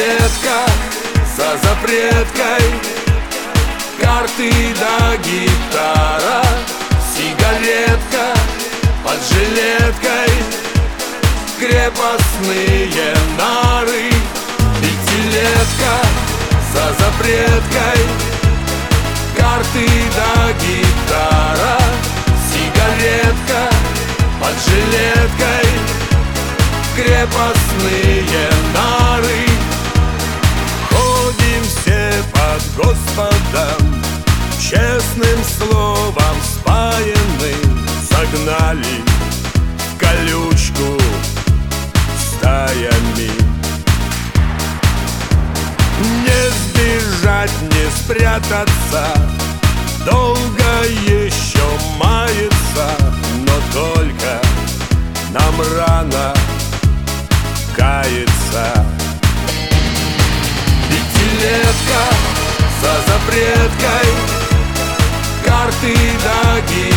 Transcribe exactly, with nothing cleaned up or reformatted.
Пятилетка за запреткой, карты да гитара, сигаретка под жилеткой, крепостные нары. Пятилетка за запреткой, карты да гитара, сигаретка под жилеткой, крепостные нары. Ходим все под Господом, честным словом спаянным, загнали в колючку стаями. Не сбежать, не спрятаться, долго еще мается, но только нам рано каяться. Пятилетка за запреткой, карты да гитара,